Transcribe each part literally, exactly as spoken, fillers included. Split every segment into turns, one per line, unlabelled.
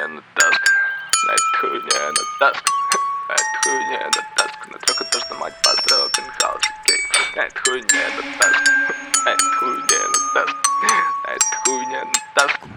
хуйня натаскана, на этой хуйне натаскана, на этой хуйне натаскана, трехэтажная мать построила пентхаус, окей, на этой хуйне натаскана, на этой хуйне натаскана, на этой хуйне натаскана.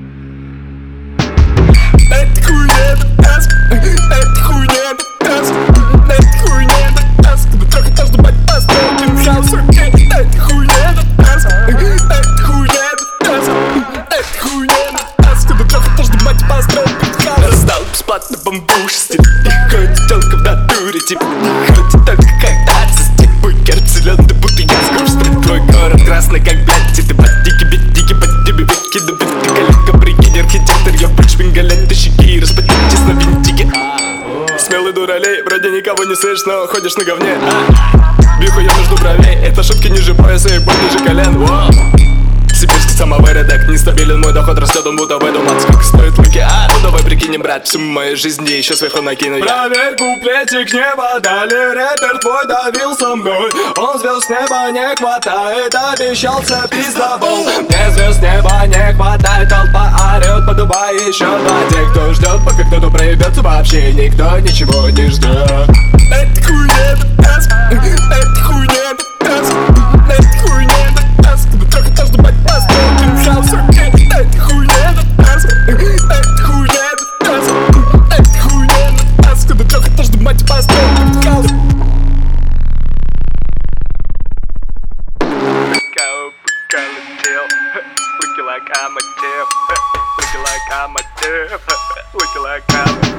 Эта хуйня натаскана, эта хуйня натаскана, эта хуйня натаскана, трехэтажная мать построила пентхаус, окей, эта хуйня натаскана, эта хуйня натаскана, эта хуйня натаскана, трехэтажная мать построила пентхаус. Раздал бесплатно бамбуш, стиль и ходит телка в натуре, типа ходит только когда застиг букер, зеленый, будто я с грустным. Твой город красный, как блядь, и ты подтики, битики, под тебе вики, да бит, ты коллега, прикинь, архитектор, я прочь пингалет, ты щеки, распотитесь на винтике. Смелый дуралей, вроде никого не слышишь, но ходишь на говне, а? Бью я между бровей, это шутки ниже пояса и боль ниже колен, воу. Сибирский самовыродок, нестабилен мой доход, растет он будто в эту мат. Сколько стоит луки, а? Ну давай прикинем, брат, всю мою жизнь и еще сверху накину я. Проверь куплетик, небо дали, рэпер твой давил со мной. Он звезд неба не хватает, обещался пиздобол. Мне звезд неба не хватает, толпа орет, по Дубаю еще два. Те, кто ждет, пока кто-то проебется, вообще никто ничего не ждет. Это хуйня натаскана, это хуйня натаскана, это хуйня натаскана, трехэтажный мать построил пентхаус, окей, это хуйня натаскана, это хуйня натаскана, это хуйня натаскана, трехэтажный мать построил пентхаус.
Пока летел, looking like I'm a deaf, looking like I'm a deaf, looking like I'm a